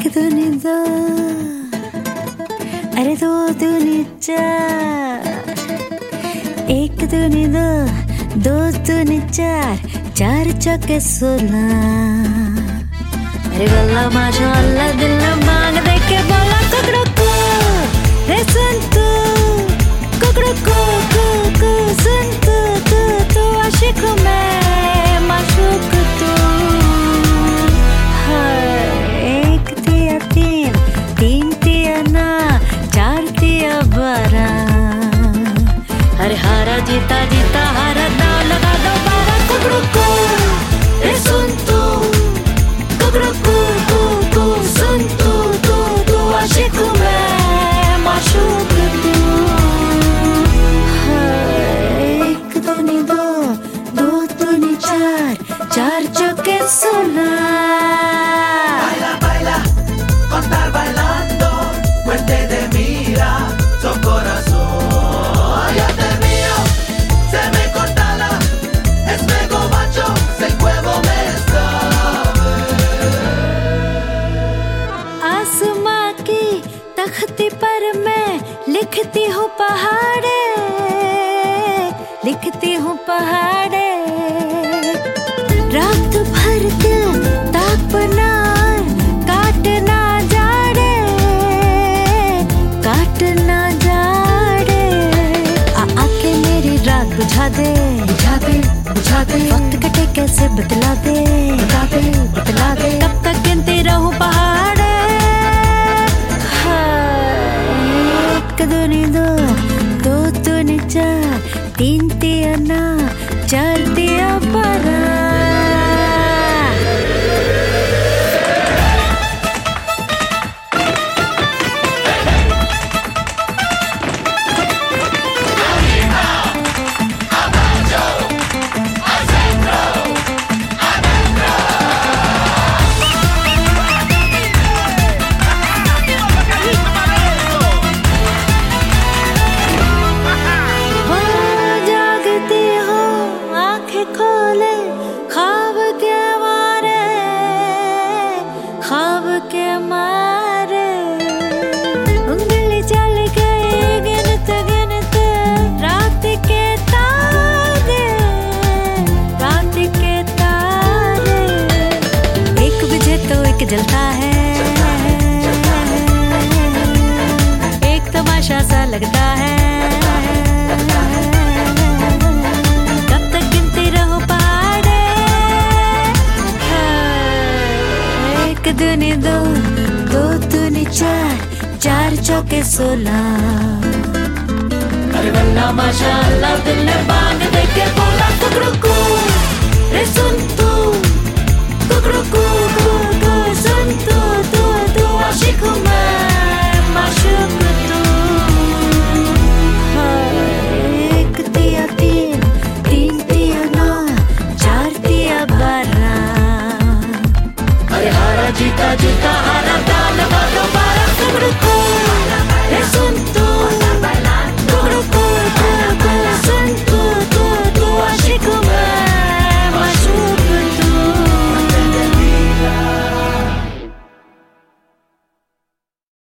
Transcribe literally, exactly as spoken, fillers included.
एक दूनी दो, अरे दो दूनी चार, एक दूनी दो, दो दूनी चार, चार चौके सोलह। अरे वल्ला माशाअल्लाह दिल न मांग दे के बोला कुकड़ू को, रे सुन तू कुकड़ू को, को को सुन तू, तू तू आशिक मैं माशूक तू। एक दिया तीन, तीन दिया ना, चार दिया बारह। अरे हारा जीता जीता हारा दाव लगा दो बारह कुकड़ू को, रे सुन तू कुकड़ू को, को को सुन तू, तू तू आशिक मैं माशूक तू। एक दूनी दो, दो दूनी चार, चार चौके सोलह। तख्ती पर मैं लिखती हूँ पहाड़े, लिखती हूँ पहाड़े। रात भर दिल तापना काटना जाड़े, काटना जाड़े। आ आके मेरी रात बुझा दे, बुझा दे, बुझा दे। वक्त कटे कैसे बतला दे, बता दे, बतला दे। कब तक गिनती रहूं पहाड़े। एक दूनी दो, दो दूनी चार, तीन तिया ना, चार तिया बारह। खोले ख्वाब के मारे, ख्वाब के मारे। उंगली चल गई गिनते गिनते रात के तारे, रात के तारे। एक बजे तो एक जलता है, एक तमाशा सा लगता है। एक दूनी दो, दो दूनी चार, चार चौके सोलह। अरे वल्ला माशाअल्लाह दिल ने बांग दे के बोला कुकड़ू को, रे सुन तू कुकड़ू को।